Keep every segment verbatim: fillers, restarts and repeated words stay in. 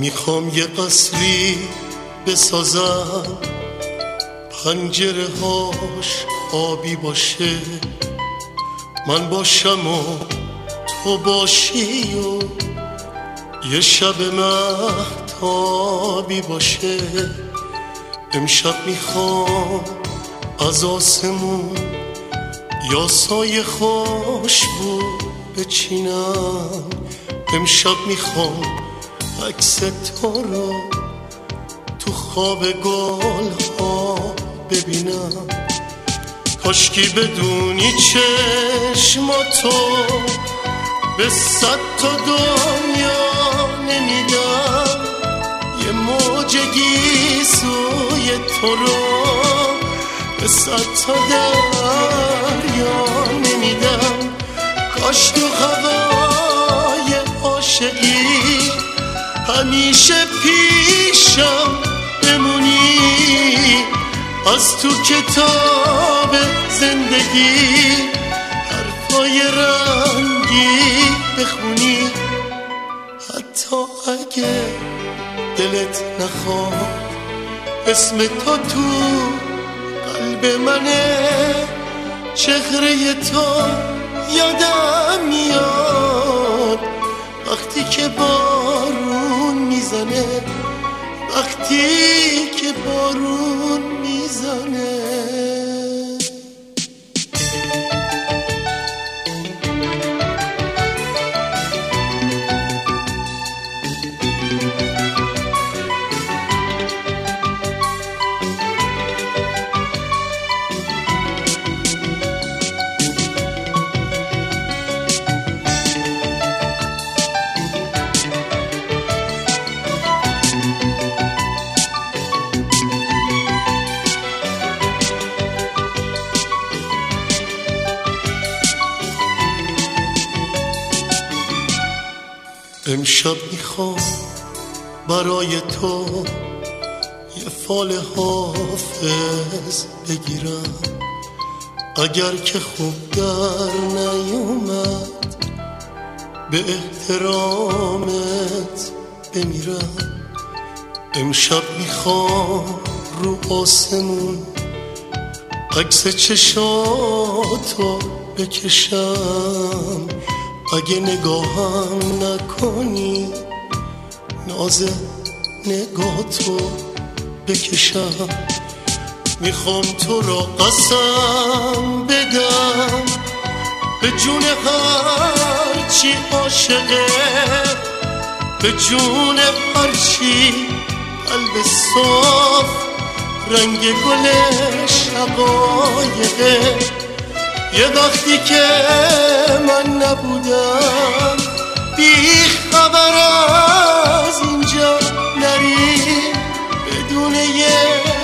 میخوام یه قصری بسازم پنجره هاش آبی باشه، من باشم و تو باشی و یه شب مهتابی باشه. امشب میخوام از آسمون یا سایه خوشبو بچینم، امشب میخوام عکس تو رو تو خواب گل ها ببینم. کاشکی بدونی چشماتو به صد تا دنیا نمیدم، یه موج گیسوی تو رو به صد تا دریا نمیدم. کاش تو هوای عاشقی همیشه پیشم بمونی، از تو کتاب زندگی حرفای رنگی بخونی. حتی اگه دلت نخواد اسم تو تو قلب منه، چهره تو یادم میاد وقتی که بارون میزنه، وقتی که بارون میزنه. امشب میخوام برای تو یه فال حافظ بگیرم، اگر که خوب در نیومد به احترامت بمیرم. امشب میخوام رو آسمون عکس چشاتو بکشم، اگه نگاهم نکنی ناز نگاتو بکشم. میخوام تو را قسم بدم به جون هرچی عاشقه، به جون هرچی قلب صاف رنگ گل شقایقه. یه وقتی که من نبودم بی خبر از اینجا نری، بدون یه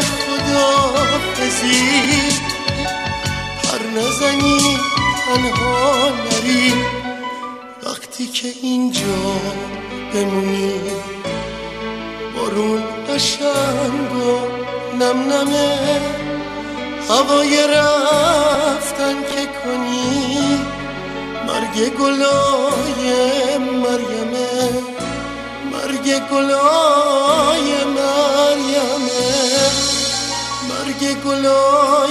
خداحافظی پر نزنی تنها نری. وقتی که اینجا بمونی بارون قشنگ و نم نمه، هوای رفتن که کنی مرگ گلای مریمه، مرگ گلای مریمه، مرگ گلای